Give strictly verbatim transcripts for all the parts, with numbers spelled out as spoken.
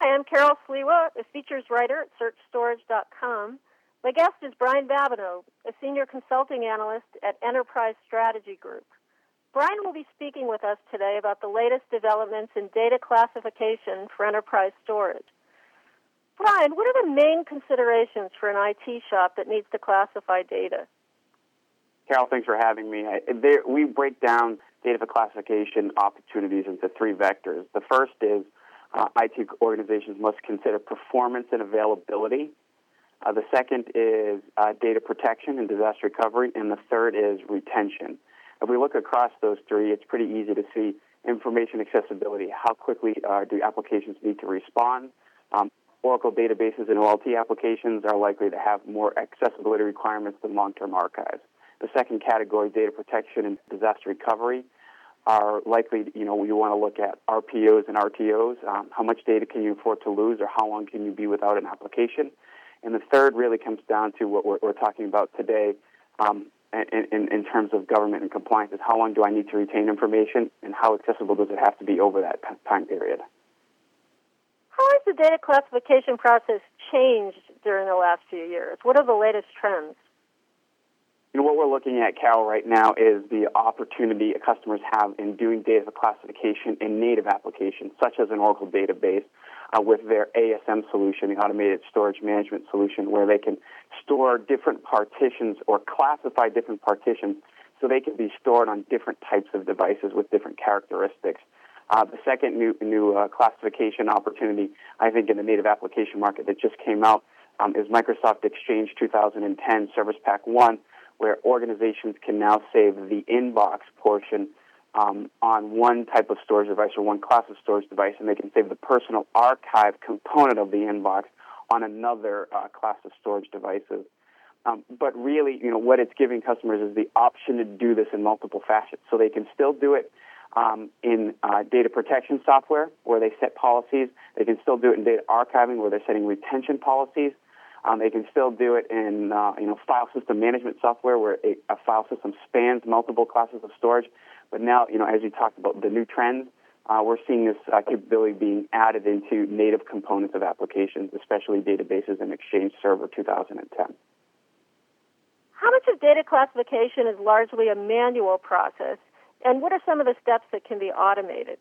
Hi, I'm Carol Sliwa, a features writer at search storage dot com. My guest is Brian Babineau, a senior consulting analyst at Enterprise Strategy Group. Brian will be speaking with us today about the latest developments in data classification for enterprise storage. Brian, what are the main considerations for an I T shop that needs to classify data? Carol, thanks for having me. I, there, we break down data classification opportunities into three vectors. The first is uh, I T organizations must consider performance and availability. Uh, the second is uh, data protection and disaster recovery, and the third is retention. If we look across those three, it's pretty easy to see information accessibility. How quickly uh, do applications need to respond? Um, Oracle databases and O L T applications are likely to have more accessibility requirements than long-term archives. The second category, data protection and disaster recovery, are likely, you know, you want to look at R P Os and R T Os. Um, how much data can you afford to lose, or how long can you be without an application? And the third really comes down to what we're, we're talking about today um, in, in, in terms of government and compliance, is how long do I need to retain information, and how accessible does it have to be over that time period? How has the data classification process changed during the last few years? What are the latest trends? You know, what we're looking at, Carol, right now is the opportunity customers have in doing data classification in native applications, such as an Oracle database, uh, with their A S M solution, the Automated Storage Management Solution, where they can store different partitions or classify different partitions so they can be stored on different types of devices with different characteristics. Uh, the second new, new uh, classification opportunity, I think, in the native application market that just came out um, is Microsoft Exchange two thousand ten Service Pack one, where organizations can now save the inbox portion um, on one type of storage device or one class of storage device, and they can save the personal archive component of the inbox on another uh, class of storage devices. Um, but really, you know, what it's giving customers is the option to do this in multiple facets. So they can still do it um, in uh, data protection software, where they set policies. They can still do it in data archiving, where they're setting retention policies. Um, they can still do it in, uh, you know, file system management software, where a, a file system spans multiple classes of storage. But now, you know, as you talked about the new trends, uh, we're seeing this uh, capability being added into native components of applications, especially databases and Exchange Server two thousand ten. How much of data classification is largely a manual process, and what are some of the steps that can be automated?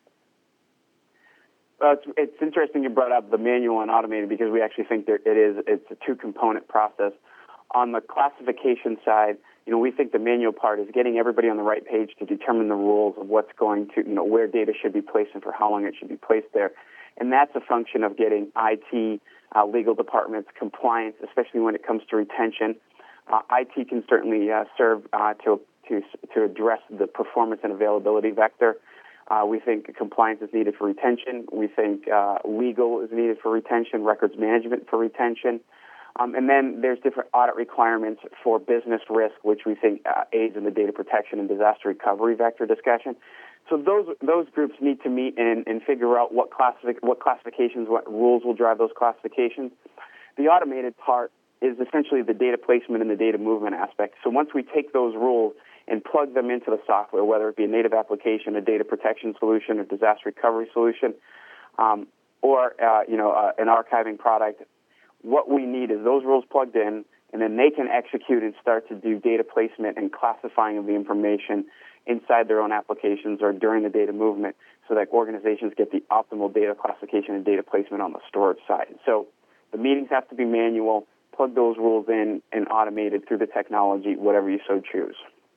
Uh, it's, it's interesting you brought up the manual and automated, because we actually think that it is it's a two-component process. On the classification side, you know, we think the manual part is getting everybody on the right page to determine the rules of what's going to, you know, where data should be placed and for how long it should be placed there. And that's a function of getting I T, uh, legal departments, compliance, especially when it comes to retention. Uh, I T can certainly uh, serve uh, to, to, to address the performance and availability vector. Uh, we think compliance is needed for retention. We think uh, legal is needed for retention, records management for retention. Um, and then there's different audit requirements for business risk, which we think uh, aids in the data protection and disaster recovery vector discussion. So those those groups need to meet and, and figure out what, classific, what classifications, what rules will drive those classifications. The automated part is essentially the data placement and the data movement aspect. So once we take those rules and plug them into the software, whether it be a native application, a data protection solution, a disaster recovery solution, um, or uh, you know uh, an archiving product, what we need is those rules plugged in, and then they can execute and start to do data placement and classifying of the information inside their own applications or during the data movement, so that organizations get the optimal data classification and data placement on the storage side. So the meetings have to be manual. Plug those rules in and automated through the technology, whatever you so choose.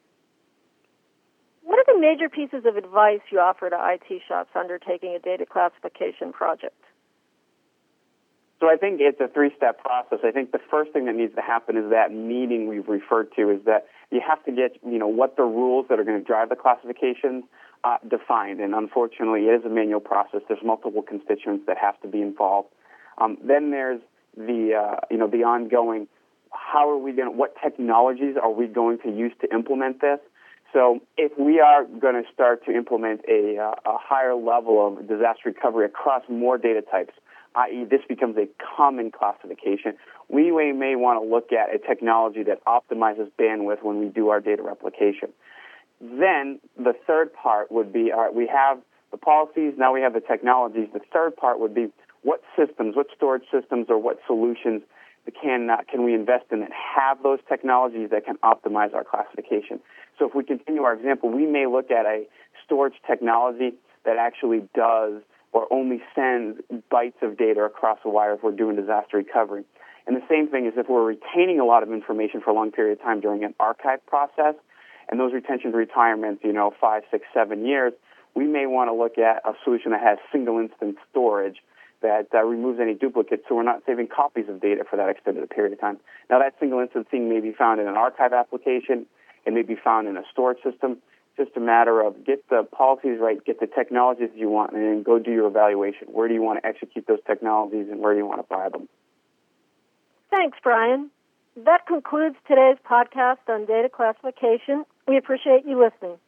What are the major pieces of advice you offer to I T shops undertaking a data classification project? So I think it's a three-step process. I think the first thing that needs to happen is that meeting we've referred to, is that you have to get, you know, what the rules that are going to drive the classifications uh, defined. And unfortunately, it is a manual process. There's multiple constituents that have to be involved. Um, then there's the, uh, you know, the ongoing, how are we going to, what technologies are we going to use to implement this? So if we are going to start to implement a, uh, a higher level of disaster recovery across more data types, that is this becomes a common classification, we may want to look at a technology that optimizes bandwidth when we do our data replication. Then the third part would be, all right, we have the policies, now we have the technologies. The third part would be, what systems, what storage systems, or what solutions can uh, can we invest in that have those technologies that can optimize our classification. So if we continue our example, we may look at a storage technology that actually does or only sends bytes of data across a wire if we're doing disaster recovery. And the same thing is if we're retaining a lot of information for a long period of time during an archive process, and those retention retirements, you know, five, six, seven years, we may want to look at a solution that has single instance storage that uh, removes any duplicates, so we're not saving copies of data for that extended period of time. Now, that single instancing may be found in an archive application. It may be found in a storage system. It's just a matter of get the policies right, get the technologies you want, and then go do your evaluation. Where do you want to execute those technologies, and where do you want to buy them? Thanks, Brian. That concludes today's podcast on data classification. We appreciate you listening.